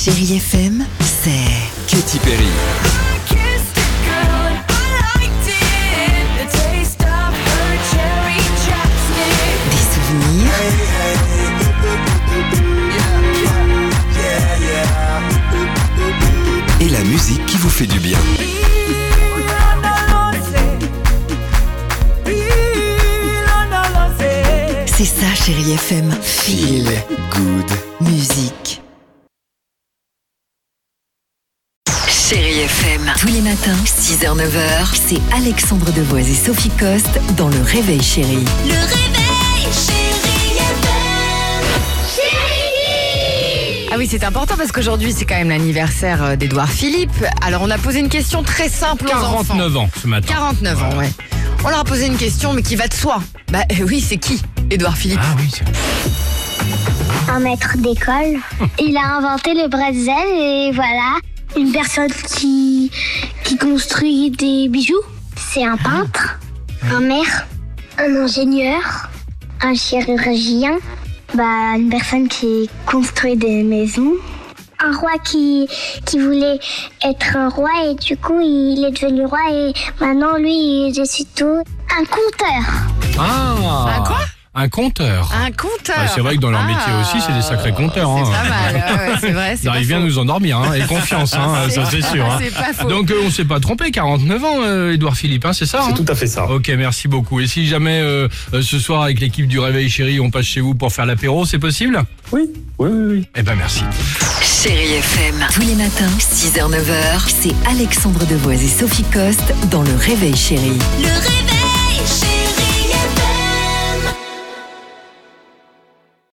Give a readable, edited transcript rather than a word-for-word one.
Chérie FM, c'est Katy Perry. des souvenirs, Et la musique qui vous fait du bien. c'est ça Chérie FM. Feel good. Musique. Chérie FM, tous les matins, 6h-9h, c'est Alexandre Devoise et Sophie Coste dans Le Réveil Chérie. Le réveil, chérie FM. Ah oui, c'est important parce qu'aujourd'hui, c'est quand même l'anniversaire d'Édouard Philippe. Alors, on a posé une question très simple aux enfants. 49 ans ce matin. 49 ans, ouais. On leur a posé une question, mais qui va de soi. Oui, c'est qui, Édouard Philippe? Ah oui, c'est... Un maître d'école. Il a inventé le bretzel et voilà. Une personne qui construit des bijoux. C'est un peintre, un maire, un ingénieur, un chirurgien, une personne qui construit des maisons. Un roi qui voulait être un roi et du coup il est devenu roi et maintenant lui il décide tout. Un conteur. Ah, Un quoi? Un conteur. Un conteur. Ouais, c'est vrai que dans leur métier aussi, c'est des sacrés conteurs. C'est hein. pas mal, ouais, c'est vrai. Ils arrivent bien à nous endormir, hein, et confiance, hein, ça c'est sûr. Hein. C'est pas faux. Donc on s'est pas trompé, 49 ans, Édouard Philippe, hein, c'est ça? C'est tout à fait ça. Ok, merci beaucoup. Et si jamais ce soir avec l'équipe du Réveil Chérie, on passe chez vous pour faire l'apéro, c'est possible? Oui. Eh ben merci. Chérie FM, tous les matins, 6h-9h, c'est Alexandre Devoise et Sophie Coste dans Le Réveil Chérie. Le réveil.